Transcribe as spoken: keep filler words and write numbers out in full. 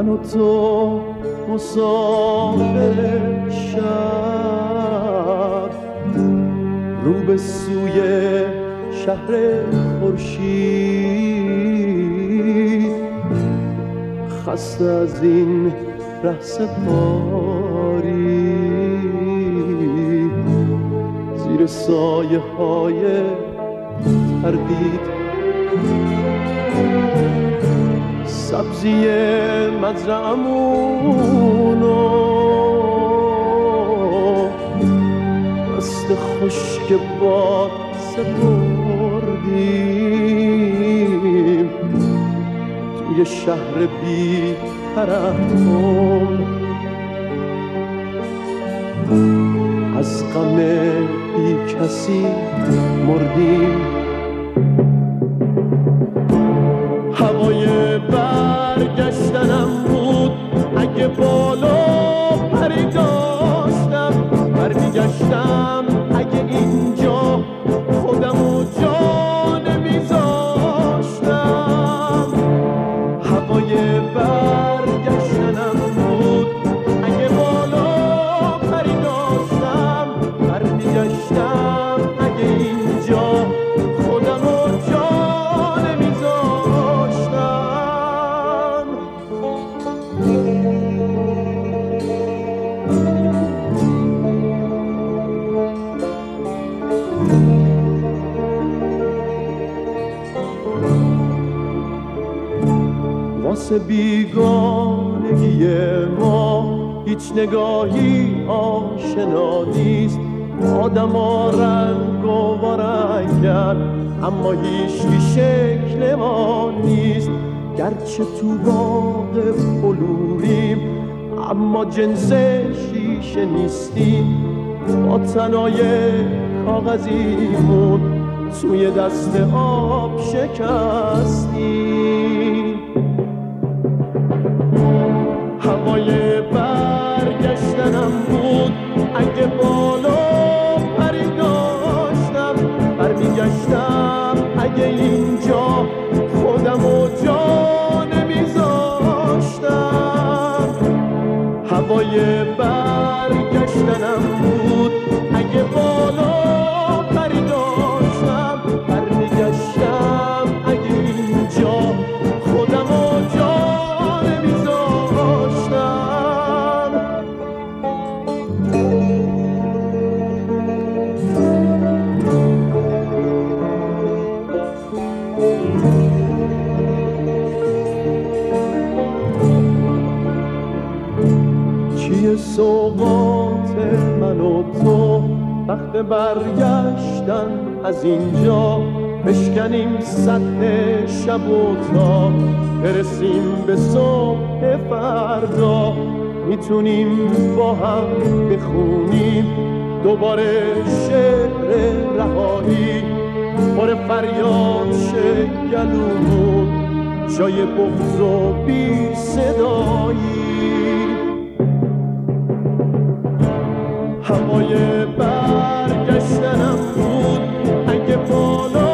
من و تو مسافر شب، رو به سوی شهر خورشید، خسته از این رهسپاری زیر سایه های تردید. سبزی مزرعمونو دست خشک باد سپردیم توی شهر بی ترحم. از غم بی کسی مردیم. هوای برگشتنم بود اگه بالا پری داشتم، برمیگشتم اگه اینجا خودمو جا نمیذاشتم. هوای برگشتنم بود اگه بالا پری داشتم، برمیگشتم اگه اینجا خودمو جا نمیذاشتم. واسه بیگانگی ما هیچ نگاهی آشنا نیست. آدما رنگ و رنگن اما هیچی شکل ما نیست. گرچه تو باغ بلوریم اما جنس شیشه نیستیم. با تنای کاغذیمون توی دست آب شکستیم. هوای برگشتنم بود اگه بالا پری داشتم، برمیگشتم اگه اینجا خودمو جا نمیذاشتم. هوای برگشتنم بود اگه بالا پری داشتم، برمیگشتم اگه اینجا خودمو جا نمیذاشتم. چیه سوقات من و تو وقت برگشتن از اینجا؟ بشکنیم سطح شب و تا برسیم به صبح فردا. میتونیم با هم بخونیم دوباره شعر رهایی، پر فریاد شه گلومون جای بغض و بی صدایی. هوای برگشتنم بود اگه بالا